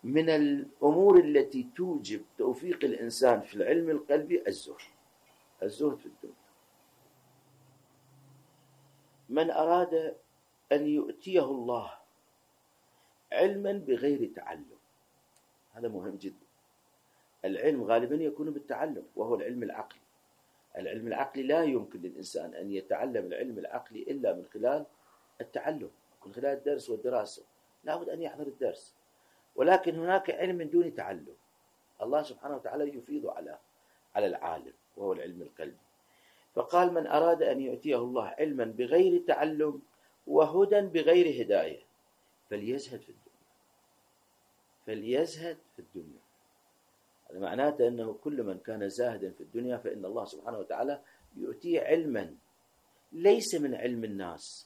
من الأمور التي توجب توفيق الإنسان في العلم القلبي الزهد في الدنيا. من أراد أن يؤتيه الله علما بغير تعلم، هذا مهم جدا. العلم غالبا يكون بالتعلم، وهو العلم العقلي. العلم العقلي لا يمكن للإنسان أن يتعلم العلم العقلي إلا من خلال التعلم، من خلال الدرس والدراسة. لا بد أن يحضر الدرس. ولكن هناك علم من دون تعلم، الله سبحانه وتعالى يفيض على العالم، وهو العلم القلبي. فقال: من أراد أن يؤتيه الله علما بغير تعلم وهدى بغير هداية فليزهد في الدنيا. هذا معناته أنه كل من كان زاهدا في الدنيا فإن الله سبحانه وتعالى يؤتيه علما ليس من علم الناس،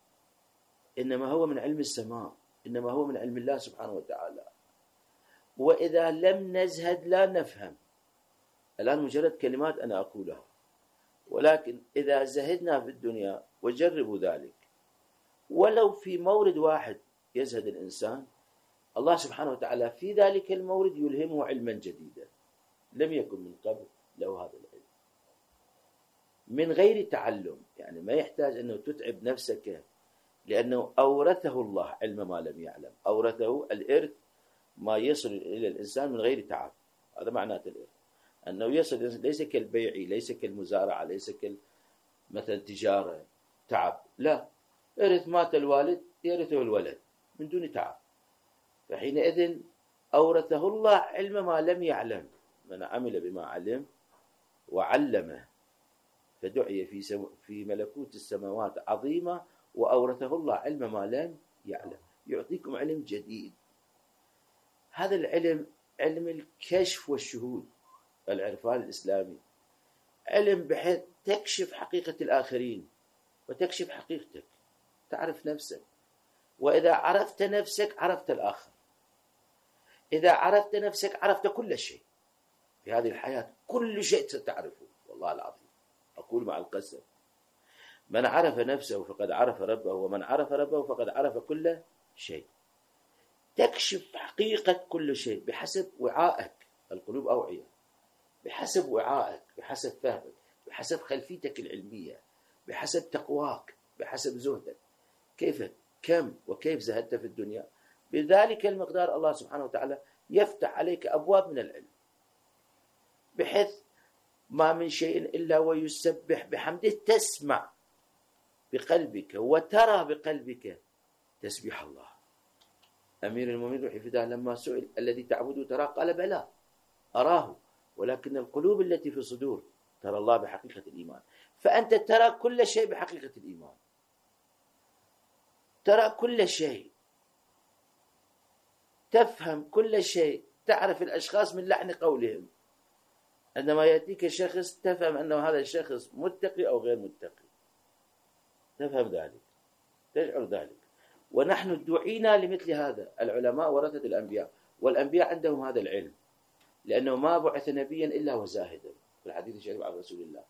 إنما هو من علم السماء، إنما هو من علم الله سبحانه وتعالى. وإذا لم نزهد لا نفهم. الآن مجرد كلمات أنا أقولها، ولكن إذا زهدنا في الدنيا، وجربوا ذلك ولو في مورد واحد يزهد الإنسان، الله سبحانه وتعالى في ذلك المورد يلهمه علما جديدا لم يكن من قبل له هذا العلم، من غير تعلم. يعني ما يحتاج أنه تتعب نفسك، لأنه أورثه الله علم ما لم يعلم. أورثه الإرث، ما يصل إلى الإنسان من غير تعب. هذا معناته الإرث، أنه يصل ليس كالبيع، ليس كالمزارعة، ليس مثلا تجارة تعب، لا، إرث. مات الوالد يرثه الولد من دون تعب. فحينئذ أورثه الله علم ما لم يعلم. من عمل بما علم وعلمه فدعي في ملكوت السماوات عظيمة، وأورثه الله علم ما لم يعلم. يعطيكم علم جديد. هذا العلم علم الكشف والشهود، العرفان الإسلامي، علم بحيث تكشف حقيقة الآخرين وتكشف حقيقتك، تعرف نفسك. وإذا عرفت نفسك عرفت الآخر. إذا عرفت نفسك عرفت كل شيء في هذه الحياة، كل شيء ستعرفه، والله العظيم أقول مع القسم. من عرف نفسه فقد عرف ربه، ومن عرف ربه فقد عرف كل شيء. تكشف حقيقة كل شيء بحسب وعائك. القلوب أوعية، بحسب وعائك، بحسب فهمك، بحسب خلفيتك العلمية، بحسب تقواك، بحسب زهدك. كم وكيف زهدت في الدنيا، بذلك المقدار الله سبحانه وتعالى يفتح عليك أبواب من العلم، بحيث ما من شيء إلا ويسبح بحمده. تسمع بقلبك وترى بقلبك تسبيح الله. أمير المؤمنين روحي فداه لما سئل: الذي تعبده تراه؟ قال: بلى أراه، ولكن القلوب التي في الصدور ترى الله بحقيقة الإيمان. فأنت ترى كل شيء بحقيقة الإيمان، ترى كل شيء، تفهم كل شيء، تعرف الأشخاص من لحن قولهم. عندما يأتيك شخص تفهم أنه هذا الشخص متقي أو غير متقي، تفهم ذلك، تشعر ذلك. ونحن دعينا لمثل هذا. العلماء ورثة الأنبياء، والأنبياء عندهم هذا العلم، لأنه ما بعث نبيا إلا وزاهدا. في الحديث الشريف عن رسول الله: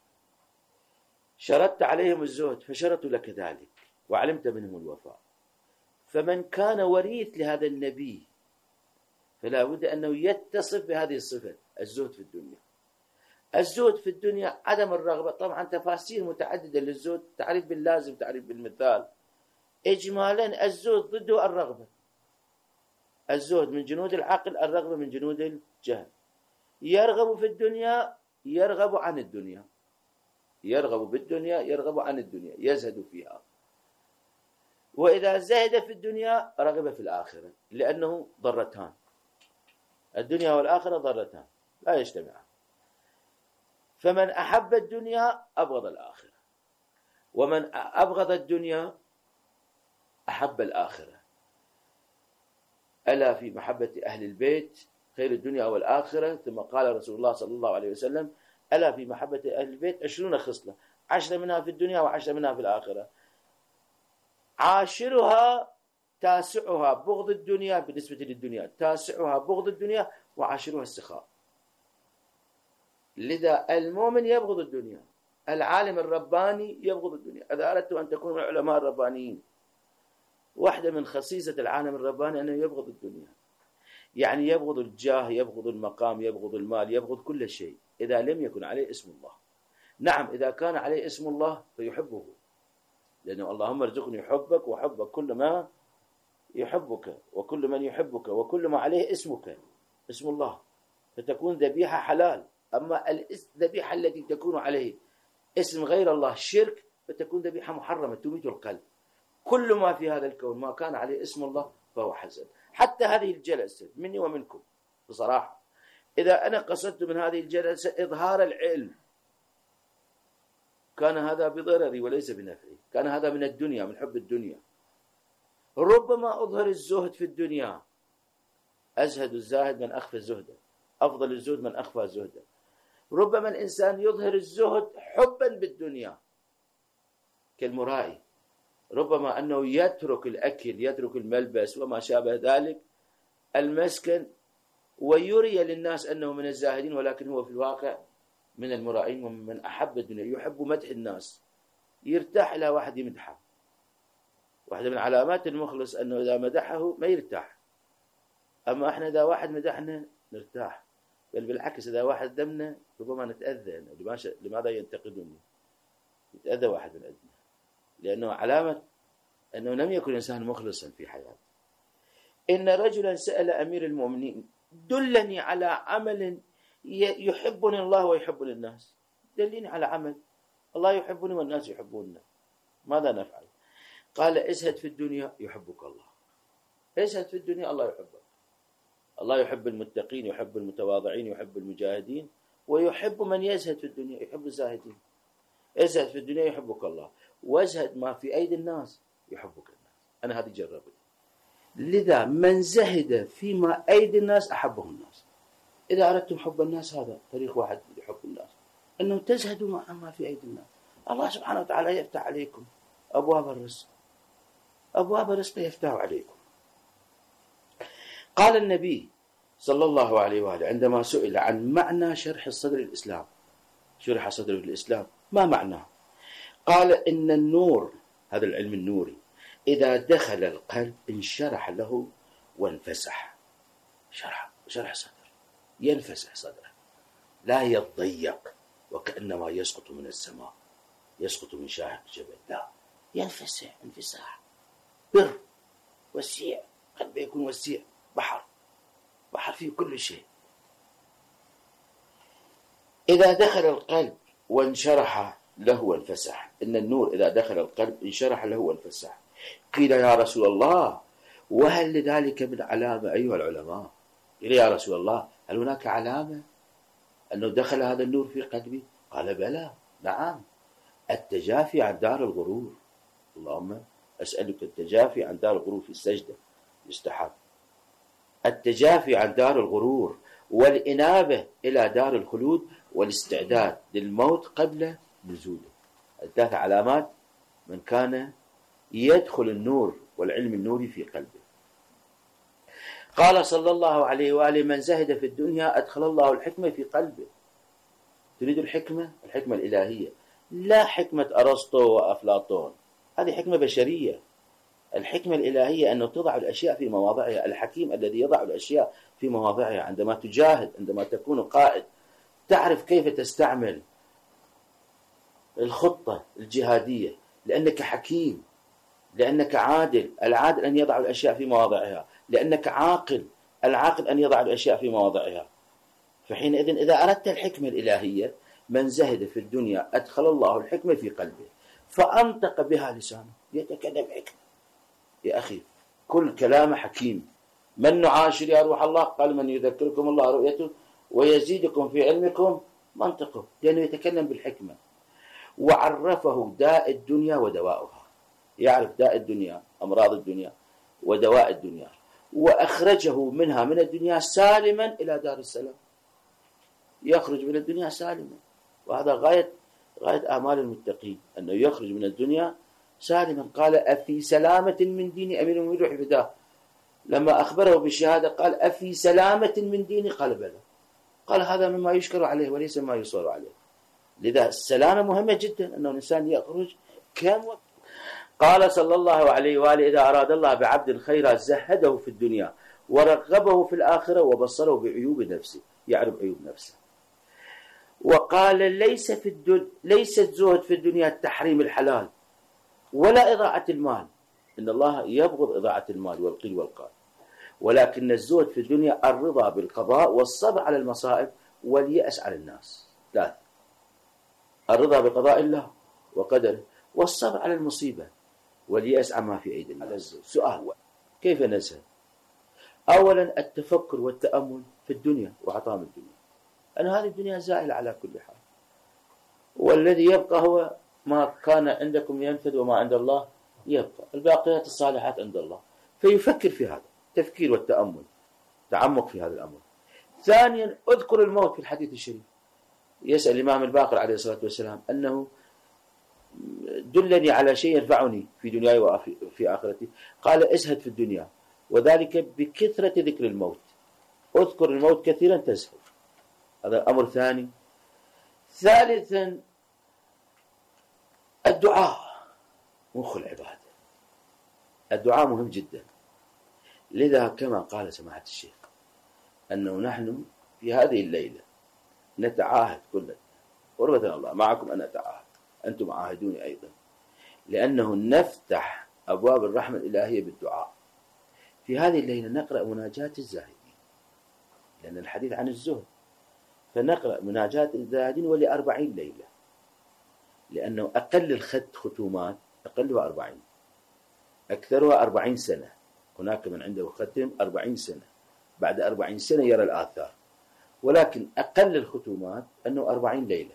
شرطت عليهم الزهد فشرطوا لك ذلك، وعلمت منهم الوفاء. فمن كان وريث لهذا النبي فلا بد أنه يتصف بهذه الصفة، الزهد في الدنيا. الزهد في الدنيا عدم الرغبة. طبعا تفاسير متعددة للزهد، تعريف باللازم، تعريف بالمثال. إجمالا الزهد ضده الرغبة. الزهد من جنود العقل، الرغبة من جنود الجهل. يرغب في الدنيا، يرغب عن الدنيا، يرغب بالدنيا، يرغب عن الدنيا، يزهد فيها. وإذا زهد في الدنيا رغب في الآخرة، لأنه ضرتان، الدنيا والآخرة ضرتان لا يجتمعان. فمن أحب الدنيا أبغض الآخرة، ومن أبغض الدنيا أحب الآخرة. ألا في محبة أهل البيت خير الدنيا والآخرة. ثم قال رسول الله صلى الله عليه وسلم: ألا في محبة أهل البيت 20 خصلة، 10 منها في الدنيا و10 منها في الآخرة. عاشرها تاسعها بغض الدنيا، بالنسبة للدنيا تاسعها بغض الدنيا، وعاشرها السخاء. لذا المؤمن يبغض الدنيا، العالم الرباني يبغض الدنيا. إذا أردت أن تكون من العلماء الربانيين، واحدة من خصيصة العالم الرباني أنه يبغض الدنيا. يعني يبغض الجاه، يبغض المقام، يبغض المال، يبغض كل شيء إذا لم يكن عليه اسم الله. نعم إذا كان عليه اسم الله فيحبه، لأنه اللهم ارزقني حبك وحب كل ما يحبك وكل من يحبك وكل ما عليه اسمك، اسم الله، فتكون ذبيحة حلال. أما الذبيحة التي تكون عليه اسم غير الله شرك، فتكون ذبيحة محرمة تميت القلب. كل ما في هذا الكون ما كان عليه اسم الله فهو حسن. حتى هذه الجلسة مني ومنكم بصراحة، إذا أنا قصدت من هذه الجلسة إظهار العلم، كان هذا بضرري وليس بنفعي، كان هذا من الدنيا، من حب الدنيا. ربما أظهر الزهد في الدنيا، أزهد الزاهد من أخفى زهده، أفضل الزهد من أخفى زهده. ربما الإنسان يظهر الزهد حبا بالدنيا كالمرائي، ربما أنه يترك الأكل، يترك الملبس وما شابه ذلك، المسكن، ويري للناس أنه من الزاهدين، ولكن هو في الواقع من المرائين ومن أحب الدنيا، يحب مدح الناس، يرتاح إلى واحد يمدحه. واحدة من علامات المخلص أنه إذا مدحه ما يرتاح، أما إحنا إذا واحد مدحنا نرتاح، بل بالعكس إذا واحد ذمنا ربما نتأذى. لماذا ينتقدني؟ يتأذى واحد من عندنا، لأنه علامة أنه لم يكن إنسان مخلصا في حياته. إن رجلا سأل أمير المؤمنين دلني على عمل يحبني الله ويحبني الناس، دلني على عمل الله يحبني والناس يحبوننا، ماذا نفعل؟ قال ازهد في الدنيا يحبك الله. ازهد في الدنيا الله يحبك. الله يحب المتقين، يحب المتواضعين، يحب المجاهدين، ويحب من يزهد في الدنيا، يحب الزاهدين. ازهد في الدنيا يحبك الله، وازهد ما في أيدي الناس يحبك الناس. أنا هذه جربت. لذا من زهد فيما أيدي الناس أحبه الناس. إذا أردتم حب الناس هذا طريق واحد لحب الناس، أنه تزهدوا ما في أيدي الناس. الله سبحانه وتعالى يفتح عليكم أبواب الرزق، أبواب الرزق يفتح عليكم. قال النبي صلى الله عليه وآله عندما سئل عن معنى شرح صدر الإسلام، شرح صدر الإسلام ما معناه؟ قال إن النور، هذا العلم النوري، إذا دخل القلب انشرح له وانفسح. شرح صدر، ينفسح صدره، لا يضيق وكأنما يسقط من السماء، يسقط من شاهق الجبل، لا، ينفسح انفساح بر وسيع. قلبه يكون وسيع، بحر فيه كل شيء. إذا دخل القلب وانشرح له وانفسح، إن النور إذا دخل القلب انشرح له وانفسح. قيل يا رسول الله وهل لذلك من علامة أيها العلماء؟ قيل يا رسول الله هل هناك علامة أنه دخل هذا النور في قلبي؟ قال بلى، نعم، التجافي عن دار الغرور. اللهم أسألك التجافي عن دار الغرور في السجدة يستحب، التجافي عن دار الغرور، والإنابة إلى دار الخلود، والاستعداد للموت قبل نزوله. الثلاث علامات من كان يدخل النور والعلم النوري في قلبه. قال صلى الله عليه وآله من زهد في الدنيا أدخل الله الحكمة في قلبه. تريد الحكمة؟ الحكمة الإلهية، لا حكمة أرسطو وأفلاطون، هذه حكمة بشرية. الحكمة الإلهية أنه تضع الأشياء في مواضعها. الحكيم الذي يضع الأشياء في مواضعها. عندما تجاهد، عندما تكون قائد، تعرف كيف تستعمل الخطة الجهادية، لأنك حكيم، لأنك عادل. العادل أن يضع الأشياء في مواضعها، لأنك عاقل. العاقل أن يضع الأشياء في مواضعها. فحينئذ إذا أردت الحكمة الإلهية، من زهد في الدنيا أدخل الله الحكمة في قلبه فأنطق بها لسانه، يتكلم حكمة. يا أخي كل كلام حكيم. من نعاشر يا روح الله؟ قال من يذكركم الله رؤيته ويزيدكم في علمكم منطقه، لأنه يتكلم بالحكمة. وعرفه داء الدنيا ودواؤها، يعرف داء الدنيا، أمراض الدنيا ودواء الدنيا، وأخرجه منها من الدنيا سالما إلى دار السلام. يخرج من الدنيا سالما، وهذا غاية آمال المتقين، أنه يخرج من الدنيا سالما. قال أفي سلامة من دين أمير المؤمنين روح فداه. لما أخبره بالشهادة قال أفي سلامة من ديني؟ قال بلى. قال هذا مما يشكر عليه وليس ما يصر عليه. لذا السلامة مهمة جدا، أنه الإنسان يخرج كم قال صلى الله عليه وآله إذا أراد الله بعبد خيرا زهده في الدنيا ورغبه في الآخرة وبصره بعيوب نفسه، يعرف عيوب نفسه. وقال ليس الزهد في الدنيا تحريم الحلال ولا إضاعة المال، إن الله يبغض إضاعة المال والقيل والقال، ولكن الزهد في الدنيا الرضا بالقضاء والصبر على المصائب واليأس على الناس. ثلاثة: الرضا بقضاء الله وقدره، والصبر على المصيبة، واليأس عما في أيدي الناس. سؤال: كيف نزهد؟ أولا التفكر والتأمل في الدنيا وعطام الدنيا، أن هذه الدنيا زائلة على كل حال، والذي يبقى هو ما كان عندكم ينفد وما عند الله يبقى، الباقيات الصالحات عند الله. فيفكر في هذا تفكير والتأمل، تعمق في هذا الأمر. ثانيا اذكر الموت في الحديث الشريف، يسأل الإمام الباقر عليه الصلاة والسلام أنه دلني على شيء ينفعني في دنياي وفي آخرتي، قال ازهد في الدنيا، وذلك بكثرة ذكر الموت. اذكر الموت كثيرا تزهد، هذا أمر ثاني. ثالثا الدعاء مخ العبادة، الدعاء مهم جدا. لذا كما قال سماحة الشيخ أنه نحن في هذه الليلة نتعاهد كلنا، قربة الله معكم أن أتعاهد، أنتم عاهدوني أيضا، لأنه نفتح أبواب الرحمة الإلهية بالدعاء. في هذه الليلة نقرأ مناجاة الزاهدين، لأن الحديث عن الزهد، فنقرأ مناجاة الزاهدين ول40 ليلة، لأنه أقل ختومات أقلها 40، أكثرها 40 سنة. هناك من عنده ختم 40 سنة، بعد 40 سنة يرى الآثار، ولكن أقل الختومات أنه 40 ليلة،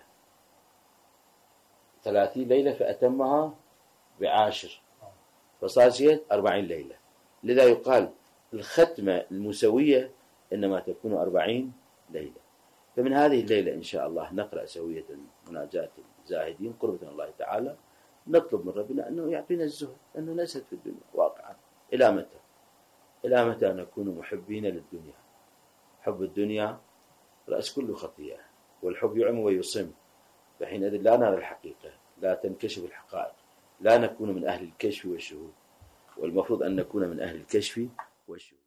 30 ليلة فأتمها ب10، فصار 40 ليلة. لذا يقال الختمة المسوية إنما تكون 40 ليلة. فمن هذه الليلة إن شاء الله نقرأ سوية مناجاة الزاهدين قربة الله تعالى، نطلب من ربنا أنه يعطينا الزهد، أنه نزهد في الدنيا واقعا. إلى متى؟ إلى متى نكون محبين للدنيا؟ حب الدنيا رأس كل خطيئة، والحب يعم ويصم، فحينئذ لا نرى الحقيقة، لا تنكشف الحقائق، لا نكون من أهل الكشف والشهود، والمفروض أن نكون من أهل الكشف والشهود.